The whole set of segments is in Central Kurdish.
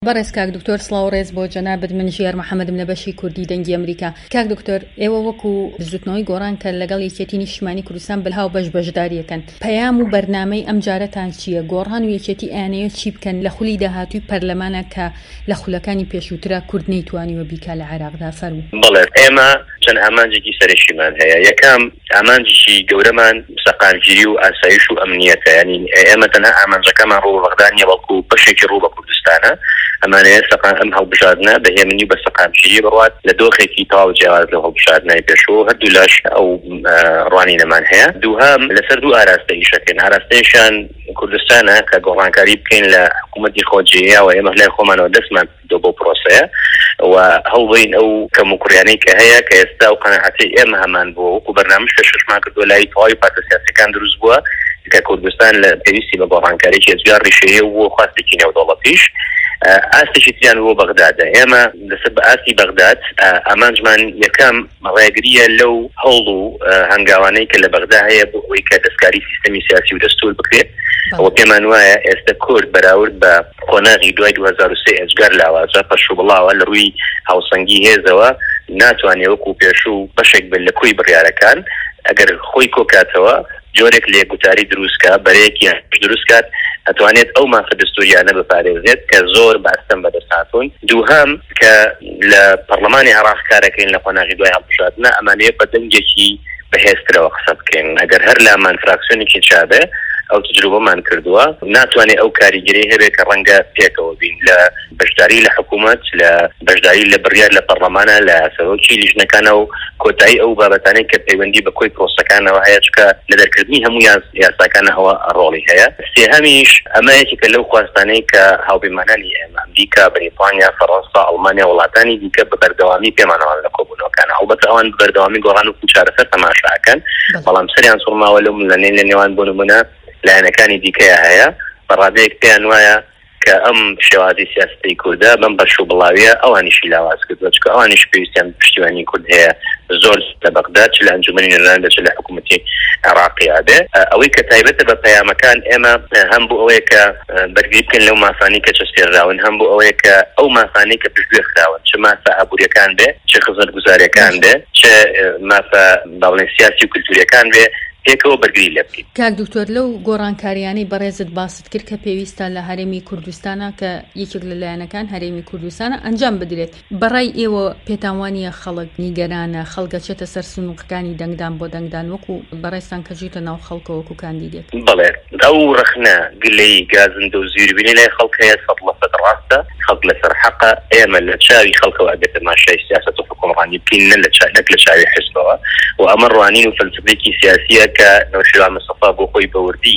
بەڕێز کاک دکتۆر سڵاو ڕێز بۆ جەنابەت من ژیار محەممەدم لە بەشی کوردی دەنگی ئەمریکا. کاک دکتۆر ئێوە وەکو بزوتنەوەی گۆڕان کە لەگەڵ یەکێتی نیشتیمانی کوردستان بەلهاو بەشداریەکەن، پەیام و بەرنامەی ئەم جارەتان چییە؟ گۆڕان و یەکێتی ئەیانەیە چی بکەن لە خولی داهاتووی پەرلەمانە کە لە خولەکانی پێشووترا کورد نەیتوانیوە بیکا لە عێراقدا؟ فەرموو. بەڵێ ئێمە چەند ئامانجێکی سەرشیمان هەیە. یەکەم ئامانجێکی گەورەمان سەقامگیری و ئاسایش و ئەمنیەتە، ینی ئێمە تەنها ئامانجەکەمان ڕوو بە بەغدا نیە بەڵکو بەشێکی ڕوو بە کوردستانە. ئەمانەیە ئەم هەڵبژاردنە بەهێمنی بە سەقامگیری بڕوات لە دۆخێکی تەواو جیاواز لە هەڵبژاردنەی پێشوو هەردوو لاش ئەو ڕوانینەمان هەیە. دووهەم لەسەر دوو ئاراستە ئیشەکەین. ئاراستەیەشیان کوردستانە کە گۆڕانکاری بکەین لە حکوومەتی خۆجیەیە و ئێمە لای خۆمانەوە دەستمان دۆ بۆ پرۆسەیە و هەڵبین ئەو کەموکوڕیانەی کە هەیە کە ئێستا و قەنەعەتی ئێمە هەمان بۆ وەکو بەرنامج کە ششمان کردووە لای تەواوی پارتە سیاسیەکان دروست بووە کە کوردستان لە پێویستی بە گۆڕانکاریی هێزگار ڕیشەیە و خواستێکی نێودەوڵەتیش ئاستێکی تریان بۆ بەغدادە. ئێمە لەسەر بە ئاستی بەغداد ئامانجمان یەکەم مەڵایەگریە لەو هەوڵ و هەنگاوانەی کە لە بەغدا هەیە بۆ ئەوەی کە دەستکاری سیستەمی سیاسی و دەستور بکرێت. ئەوە پێمان وایە ئێستا کورد بەراورد بە قۆناغی دوای 2023 ئەجگار لاوازە پەشوبڵاوە لە ڕووی هاوسەنگی هێزەوە ناتوانێت وەکو پێشوو بەشێک بن لە کوی بڕیارەکان. ئەگەر خۆی کۆکاتەوە جۆرێک لە یەکگوتاری دروستکە بەرەیەکی دروستکات ئەتوانێت ئەو مافە دەستوریانە بپارێزێت کە زۆر باستەم بەدەستهاتوون. دووهەم کە لە پەرلەمانی عێراق کارەکەین لە قۆناغی دوای هەڵبژاردنە ئەمانەیە بە دەنگێکی بەهێزترەوە قسە بکەین. ئەگەر هەر لامان فراکسیۆنێکی چابێ ئەو تجروبەمان کردووە ناتوانێت ئەو کاریگەری هەبێت کە ڕەنگە پێکەوە بین لە بەشداری لە حکوومەت، لە بەشداری لە بڕیار لە پەرلەمانە، لە سەرۆکی لیژنەکانە و کۆتایی ئەو بابەتانەی کە پەیوەندی بە کۆی پرۆسەکانەوە هەیە چکە لە دەرکردنی هەموو یاساکانە ئەوە ڕۆڵی هەیە. سێهەمیش ئەمەیەکێکە لەو خواستانەی کە هاوبەیمانانی ئێمە ئەمریکا، بریتانیا، فەڕەنسا، ئەڵمانیا وڵاتانی دیکە بە بەردەوامی پێمانەوە لە کۆبوونەوەکانە ئەڵبەتە ئەوان بەردەوامی گۆڕان و چارەسەر تەماشاکەن، بەڵام سەریان سوڕماوە لەو لە نێوان بۆ نمونە لایەنەکانی دیکەیە هەیە. بەڕادەیەک پێیان وایە کە ئەم شێوازی سیاسەتی کوردە بەم بەشوبڵاویە ئەوانیشی لاواز کردووە چکە ئەوانیش پێویستیان پشتیوانی کورد هەیە زۆر لە بەغداد چ لە ئەنجومەنی نێران چ لە حکوومەتی عێراقیا بێ. ئەوەی کە تایبەتە بە پەیامەکان ئێمە هەم بۆ ئەوەیە کە بەرگری بکەین لەو مافانی کە چەسپێراون، هەم بۆ ئەوەیە کە ئەو مافانەی کە پشتگوێ خراون چ مافە ئابوووریەکان بێ، چ خزمەتگوزاریەکان بێ، چ مافە باڵێن سیاسی و کولتوریەکان بێ پێکەوە بەرگری لێ بکەین. کاک دکتۆر لەو گۆڕانکاریانەی بەڕێزت باست کرد کە پێویستە لە هەرێمی کوردستانە کە یەکێک لە لایەنەکان هەرێمی کوردستانە ئەنجام بدرێت، بەڕای ئێوە پێتانوانیە خەڵک نیگەرانە خەڵکە چێتە سەر سنووقەکانی دەنگدان بۆ دەنگدان وەکو بەڕێستان کە ژیتە ناو خەڵکە وەکو کاندیدێت؟ بەڵێ ئەو ڕخنە گلەی گازندە و زیربینی لای خەڵک هەیە 100% ڕاستە، خەڵک لەسەر حەقە. ئێمە لە چاوی خەڵکەوە ئەبێت تەماشای سیاسەت و حکوومەڕانی بکەین نەک لە چاوی حزبەوە و ئەمە ڕوانین و فەلسفەیەکی سیاسیە کە نەوشیروان مستەفا بۆ خۆی بەوردی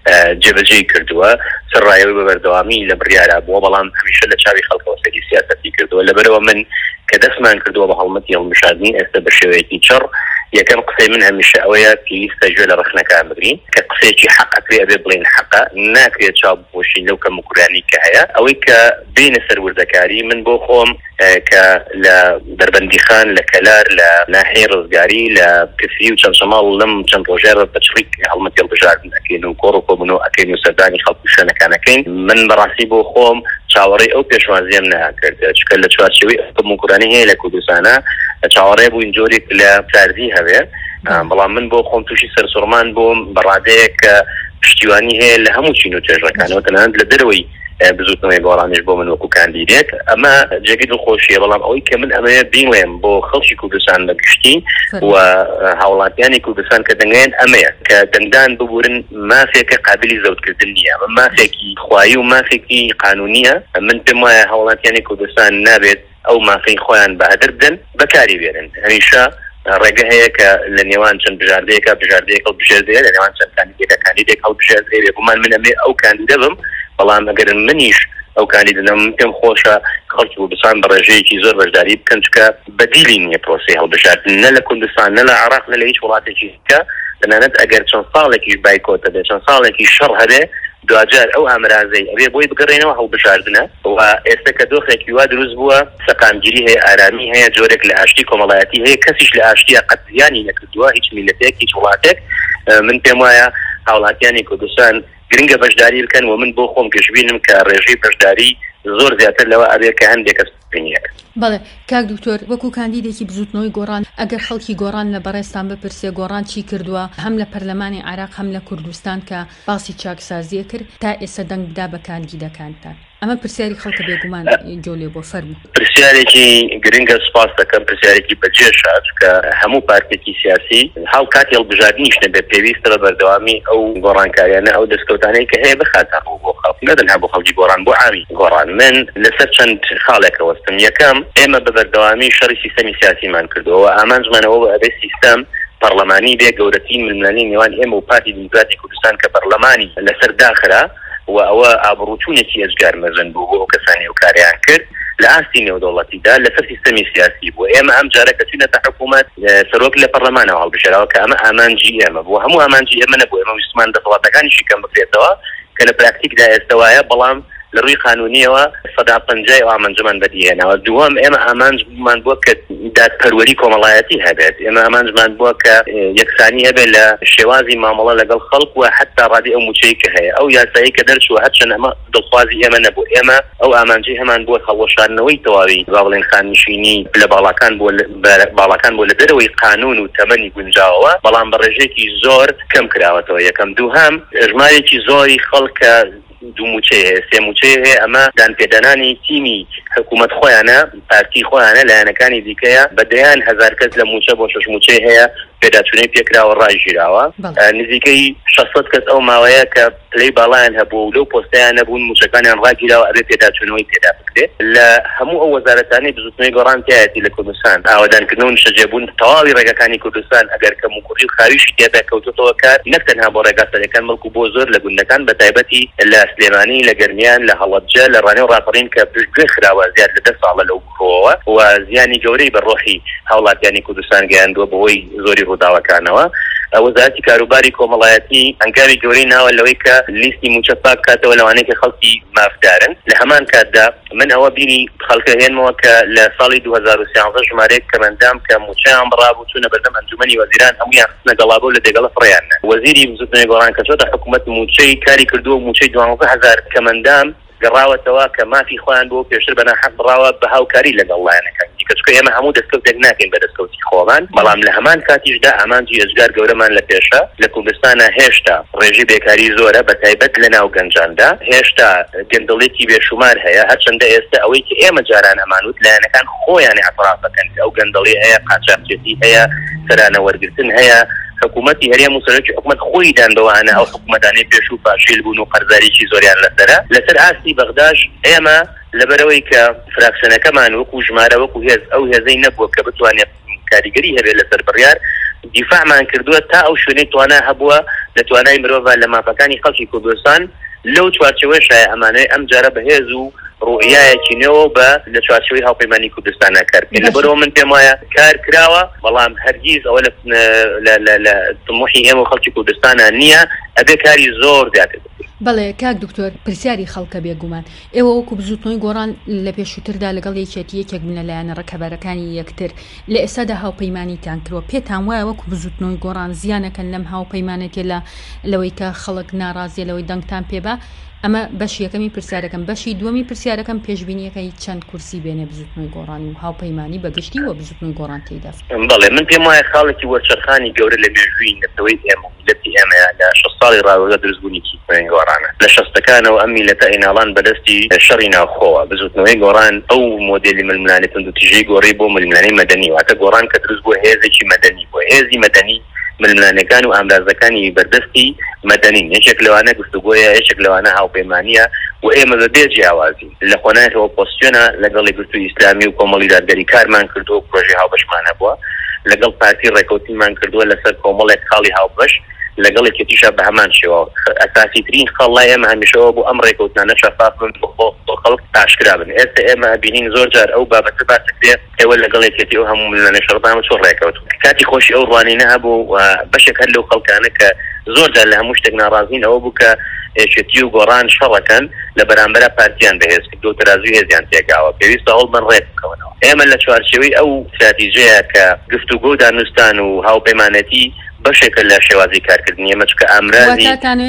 جێبەجێ کردووە، سەرڕایەوەی بە بەردەوامی لە بڕیارە بووە، بەڵام هەمیشە لە چاوی خەڵکەوە سەری سیاسەتی کردووە. لەبەرەوە من کە دەستمان کردووە بە هەڵمەتی هەڵبژاردننی ئێستا بە شێوەیەکی چڕ، یەکەم قسەی من هەمیشە ئەوەیە پێویستە گوێ لە ڕخنەکان بگرین کە قسەیەکی حەق ئەکرێ ئەبێ بڵێن حەقە، ناکرێت چاوبپۆشین لەو کەموکوڕیانی کە هەیە. ئەوەی کە بینە سەروردەکاری من بۆ خۆم کە لە دەربەندیخان، لە کەلار، لە ناحیەی ڕزگاری، لە پرسی و چەند شەماڵ لەم چەند ڕۆژێ بەچڕیک هەڵمەتی هەڵبژاردن ئەکەین و کۆڕ و کۆبوونەوە ئەکەین و سەردانی خەڵک و شوێنەکانەکەین. من بەڕاستی بۆ خۆم چاوەڕێی ئەو پێشوازیم ناکرد چکە لە چوارچێوەی کەموکوڕانی هەیە لە کوردستانە چاوەڕێ بووین جۆرێک لە ساردی هەبێ، بەڵام من بۆ خۆم تووشی سەرسوڕمان بۆم بەڕادەیە کە پشتیوانی هەیە لە هەموو چین و توێژەکانەوە تەنانەت لە دەرەوەی بزوتنەوەی گۆڕانیش بۆ من وەکو کاندیدێت. ئەمە جێگی دڵخۆشیە، بەڵام ئەوەی کە من ئەمەیە بینڵێم بۆ خەڵکی کوردستان بەگشتی و هاوڵاتیانی کوردستان کە دەنگێن ئەمەیە کە دەنگدان ببورن مافێکە قابلی زەوتکردن نییە، مافێکی خوایی و مافێکی قانونیە. من پێم وایە هاوڵاتیانی کوردستان نابێت ئەو مافەی خۆیان بەهدر بدەن بەکاری بێنن. هەمیشە ڕێگە هەیە کە لە نێوان چەند بژاردەیەکە بژێردەیە، لە نێوان چەند کاندیدێک هەڵبژێردرێ. بێگومان من ئەمێ ئەو کاندیدە بم، بەڵام ئەگەر منیش ئەو کاندیدەم پێم خۆشە خەڵکی کوردستان بە ڕێژەیەکی زۆر بەشداری بکەن چکە بەدیلی نییە پرۆسەی هەڵبژاردن نە لە کوردستان نە لە عێراق نە لە هیچ وڵاتێکی دیکە. تەنانەت ئەگەر چەند ساڵێکیش بایکۆتە بێ، چەند ساڵێکی شەڕ هەبێ، دوجار ئەو ئامرازەی ئەبێ بۆی بگەڕێنەوە هەڵبژاردنە و ئێستا کە دۆخێکی وا دروست بووە، سەقامگیری هەیە، ئارامی هەیە، جۆرێک لە ئاشتی کۆمەڵایەتی هەیە، کەسیش لە ئاشتیە قەت زیانی نەکردووە، هیچ میلەتێک هیچ وڵاتێک. من پێم وایە هاوڵاتیانی کوردستان گرنگە بەشداری بکەن و من بۆ خۆم گەشببینم کە ڕێژەی بەشداری زۆر زیاتر لەوە ئەبێ کە هەندێک کەس بینیەک. بەڵێ کاک دکتۆر وەکو کاندیدێکی بزوتنەوەی گۆڕان ئەگەر خەڵکی گۆڕان لە بەڕێستان بپرسێ گۆڕان چی کردووە هەم لە پەرلەمانی عێراق هەم لە کوردستان کە باسی چاکسازیە کرد تا ئێستا دەنگ بدا بە کاندیدەکانتان ئەمە پرسیاری خەڵکە بێگومان جۆلێ بۆ فەرموو. پرسیارێکی گرنگە سپاس دەکەم پرسیارێکی بەجێشات کە هەموو پارتێکی سیاسی هاو کاتی هەڵبژاردنیشتە بە پێویستە بە بەردەوامی ئەو گۆڕانکاریانە ئەو دەستکەوتانەی کە هەیە بخاتە بۆ خەڵک نەدەنها بۆ خەڵکی گۆڕان بۆ عامی گۆڕان. من لەسەر چەند خاڵێکە وەستم. یەکەم ئێمە بە بەردەوامی شەڕی سیستەمی سیاسیمان کردەوە ئامانجمانەوە بە ئەبێ سیستەم پەرلەمانی بێ گەورەترین ململانی نێوان ئێمە و پارتی دیموکراتی کوردستان کە پەرلەمانی لەسەر داخرا و ئەوە ئابڕوچوونێکی ئەجگار مەزن بوو بۆ کەسانی و کاریان کرد لە ئاستی نێودەوڵەتیدا لەسەر سیستەمی سیاسی بوو. ئێمە ئەم جارە کە چوونەتە حکوومەت سەرۆک لە پەرلەمانەوە هەڵبژێراوە کە ئەمە ئامانجی ئێمە بوو. هەموو ئامانجی ئێمە نەبوو. ئێمە ویستمان دەسەڵاتەکانیشی کەم بکرێتەوە کە لە پراکتیکدا ئێستا وایە بەڵام لە ڕووی قانونیەوە سەدا پەنجای ئامانجمان بەدیهێناوە. دووەم ئێمە ئامانجمان بووە کە دادپەروەری کۆمەڵایەتی هەبێت. ئێمە ئامانجمان بووە کە یەکسانی هەبێت لە شێوازی مامەڵە لەگەڵ خەڵک و حتا ڕادی ئەو موچەی کە هەیە ئەو یاسایی کە دەرچووە هەرچەند ئەمە دڵخوازی ئێمە نەبوو. ئێمە ئەو ئامانجی هەمان بووە هەڵوەشاندنەوەی تەواوی با بڵێن خاننشینی لە باڵاکان بۆ لە دەرەوەی قانون و تەمەنی گونجاوەوە بەڵام بە ڕێژێکی زۆر کەم کراوەتەوە. یەکەم. دووهەم ژمارێکی زۆری خەڵکە دوو موچەیە سێ موچەیە هەیە ئەمە دانپێدانانی تیمی حکوومەت خۆیانە پارتی خۆیانە لایەنەکانی دیکەیە بە دەیان هەزار کەس لە موچە بۆ شش موچەی هەیە پێداچوونەی پێکراوە ڕایژیراوە نزیکەی 600 کەس ئەو ماوەیە کە پلەی باڵایان هەبوو و لەو پۆستیان نەبوون موچەکانیان ڕاگیراوە ئەبێ پێداچوونەوەی پێدا بکرێت. لە هەموو ئەو وەزارەتانەی بزوتنەوەی گۆڕانتیایەتی لە کوردستان ئاوادانکردن و شەجێبوون تەواوی ڕێگەکانی کوردستان ئەگەر کەم و کوڕی و خاویشی تێدا کەوتوتەوە کار نەک تەنها بۆ ڕێگا سەرەکان بەڵکو بۆ زۆر لە گوندەکان بە تایبەتی لە سلێمانی لە گەرمیان لە هەڵەبجە لە ڕانێ و ڕاپەڕین کە پشتگوێ خراوە زیاد لە 10 ساڵە لەو بکەوە و زیانی گەورەی بە ڕۆحی هاوڵاتیانی کوردستان گەیاندووە بەهۆی زۆری ڕووداوەکانەوە. وەزارەتی کاروباری کۆمەڵایەتی ئەنگاوی گەورەی ناوە لەوەی کە لیستی موچە پاک کاتەوە لەوانەیە کە خەڵکی مافدارن. لە هەمان کاتدا من ئەوە بینی خەڵکە هێنمەوە کە لە ساڵی 2013 ژمارەیەک کەمەندام کە موچەیان بڕابوو چوونە بەردەم ئەنجومەنی وەزیران هەمویان خستنە گەڵابۆ لە دێگەڵە فڕیانە. وەزیری بزوتنەوەی گۆڕان کە چۆتە حکوومەت موچەی کاری کردووە موچەی 12000 کەمەندام گەڕاوەتەوە کە مافی خۆیان بۆ پێشتر بەناحەق بڕاوە بە هاوکاری لەگەڵ لایەنەکان دیکەچکە ئێمە هەموو دەستکەوتێک ناکەین بە دەستکەوتی خۆمان بەڵام لە هەمان کاتیشدا ئامانجی ئەجگار گەورەمان لە پێشە. لە کوردستانە هێشتا ڕێژی بێکاری زۆرە بە تایبەت لە ناو گەنجاندا هێشتا گەندەڵێکی بێشومار هەیە هەرچەندە ئێستا ئەوەی کە ئێمە جاران ئەمانوت لایەنەکان خۆیان اعتراف ئەو گەندەڵی هەیە قاچاقچێتی هەیە سەرانە وەرگرتن هەیە. حکوومەتی هەریە موسەرکی حکوومەت خۆی دانبەوانە ئەو حکوومەتانەی پێش و پاشیل بوون و قەرزاریی زۆریان لەسەر ئاستی بەغداش ئێمە لەبەرەوەی کە فراکسیۆنەکەمان وەکو ژمارە وەکو هێز ئەو هێزەی نەبووە کە بتوانێت کاریگەری هەبێت لەسەر بڕیار دیفاعمان کردووە تا ئەو شوێنەی توانە هەبووە لە توانای مرۆڤ لە مافەکانی خەڵکی کوردستان لەو چوارچەوەی شایە ئەمانەی ئەم جارە بەهێز و ڕوئیایەکی نێوە بە لە چوارچەوەی هاوپەیمانی کوردستانە کار لەبەرەوە من پێم وایە کار کراوە بەڵام هەرگیز ئەوە لە طموحی ئێمە و خەڵکی کوردستانە نییە ئەبێ کاری زۆر زیاتر. بەڵێ کاک دکتۆر پرسیاری خەڵکە بێگومان ئێوە وەکو بزوتنەوەی گۆڕان لە پێشووتردا لەگەڵ یەکێتی یەکێک بنە لایەنە ڕەکەبەرەکانی یەکتر لە ئێستادا هاوپەیمانیتان کردووە پێتان وایە وەکو بزوتنەوەی گۆڕان زیانەکەن لەم هاوپەیمانێتێ لەوەی کە خەڵک ناڕازیە لەوەی دەنگتان پێبا؟ ئەمە بەشی یەکەمی پرسیارەکەم. بەشی دووەمی پرسیارەکەم پێشبینیەکەی چەند کورسی بێنێ بزوتنەوەی گۆڕانی و هاوپەیمانی بەگشتی وە بزوتنەوەی گۆڕان تێدا؟ بەڵێ من پێم وایە خاڵێکی وەرچەرخانی گەورە لە مێژووی نەتەوەی ئێمە میلەتی ئێمەیە لە 6 ساڵی ڕابردوودا دروستبوونیی گۆڕانە لە 60ەکانەوە ئەم میلەتە ئیناڵان بەدەستی شەڕی ناوخۆوە. بزوتنەوەی گۆڕان ئەو مۆدێلی ململانێت و تیژەی گۆڕی بۆ ململانەی مەدەنی واتە گۆڕان کە دروست بۆ هێزێکی مەدەنی بۆ هێزی مەدەنی ململانەکان و ئامرازەکانی بەردەستی مەدەنین یەکێک لەوانە گفتوگۆیە یەکێک لەوانە هاوپەیمانیە و ئێمە بەبێ جیاوازی لە خۆنایەتەوە پۆستیۆنە لەگەڵی گرتووی ئیسلامی و کۆمەڵی دادگەری کارمان کردووە پرۆژەی هاوبەشمانە بووە لەگەڵ پارتی ڕێکەوتیمان کردووە لەسەر کۆمەڵێک خاڵی هاوبەش لەگەڵ یەکێتیشە بە هەمان شێوە ئەساسی ترین خەڵای ئێمە هەمیشەوە بۆ ئەم ڕێکەوتانە شەفاف بن بۆ خەڵک ئاشکرا بن. ئێستا ئێمە بینین زۆر جار ئەو بابەتە باسەکرێت ئێوە لەگەڵ یەکێتی ئەو هەموو ململانە شەڕدان چۆن ڕێکەوت کاتی خۆشی ئەو ڕوانینە هەبوو و بەشێک هەر لەو خەڵکانە کە زۆر جار لە هەموو شتێک ناڕازین ئەوە بوو کە یەکێتی و گۆڕان شەڕەکەن لە بەرامبەر پارتیان بەهێز کردو تەرازوی هێزیان تێکاوە پێویستە هەوڵ ڕێک بکەونەوە. ئێمە لە چوارچێوەی ئەو استراتیژەیە کە گفتوگۆ دانوستان و هاوپەیمانەتی بەشێکە لە شێوازی کارکردنی ئێمە چکە ئامرازی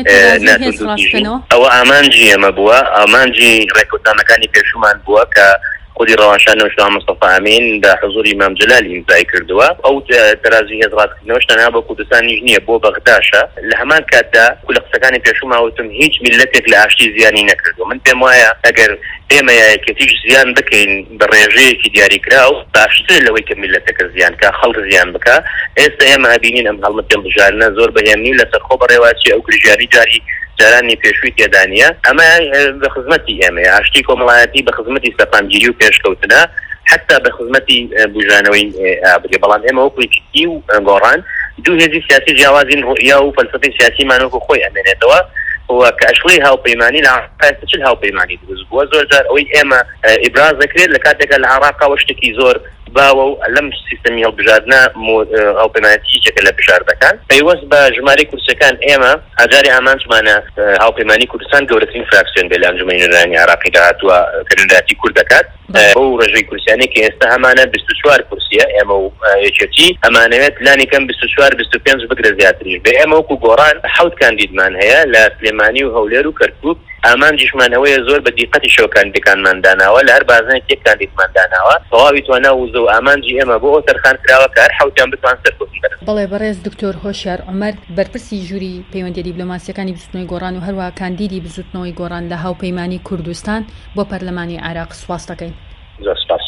ئەوە ئامانجی ئێمە بووە ئامانجی ڕێکوتانەکانی پێشومان بووە کە خودی ڕەوانشانەوەشتان مستەفا ئامین بە حضوری مام جلالی ئیمزای کردووە ئەو تەرازی هێزڕاتکردنەوەش تەنها بە کوردستانیش نییە بۆ بەغداشە لە هەمان کاتدا لە قسەکانی پێشوماوتم هیچ میلەتێک لە ئاشتی زیانی نەکردو من پێم وایە ئەگەر ئێمە یەکێتیش زیان بکەین بە ڕێژەیەکی دیاریکراو باشتر لەوەی کە میلەتەکە زیان کە خەڵک زیان بکە ئێستا ئێمە ئەبینین ئەم هەڵمەت پێم بژارنە زۆر بەهێمنی لەسەر خۆ بەڕێوازی ئەو گرژیاری جاری جارانی پێشووی تێدانە ئەمە بە خزمەتی ئێمە ئاشتی کۆمەڵایەتی بە خزمەتی سەپامگیری و پێشکەوتنە حتا بە خزمەتی بژانەوەی ئابرێ بەڵام ئێمە وەکوی و گۆڕان دوو هێزی سیاسی جیاوازین ڕوئیا و فەلسفەی سیاسیمانەوەکو خۆی ئەمێنێتەوە کە ئەشڵی هاوپەیمانی لە عراق چ هاوپەیمانی دروست بووە زۆر جار ئەوەی ئێمە ئیبراز دەکرێت لە کاتێکە لە عراقا شتێکی زۆر باوە و لەم سیستەمی هەڵبژاردنە هاوپەیمانیتیجێکە لە بژاردەکان پەیوەست بە ژمارەی کورسەکان ئێمە ئاجاری ئامانجمانە هاوپەیمانی کوردستان گەورەترین فراکسیۆن بێ لە ئەنجومەی نوێنەرانی عراقی داهاتووە کەنوێنەراتی کورد دەکات بۆ ڕێژەی کورسیانەی کە ئێستا هەمانە 24 کورسیە ئێمە و یەکێتی ئەمانەوێت لانی کەم 24-25 بگرە زیاتریش بێ ئێمە وەکو گۆڕان 7 کاندیدمان هەیە لە سلێمانی و هەولێر و کەرکووک ئامانجیشمانەوەیە زۆر بە دیقەتی شەوکاندەکانمان داناوە لە هەر بازنێک یەک کاندیدمان داناوە تەواوی توانە وزە و ئامانجی ئێمە بۆ ئەو تەرخان کراوە کە هەر حوتیان بتوان سەرکۆتی بەرن. بەڵێ بەڕێز دکتۆر هۆشیار عومەر بەرپرسی ژووری پەیوەندی دیبلۆماسیەکانی بزوتنەوەی گۆڕان و هەروە کاندیدی بزوتنەوەی گۆڕان لە هاوپەیمانی کوردستان بۆ پەرلەمانی عێراق سوپاس دەکەین. زۆر سپاس.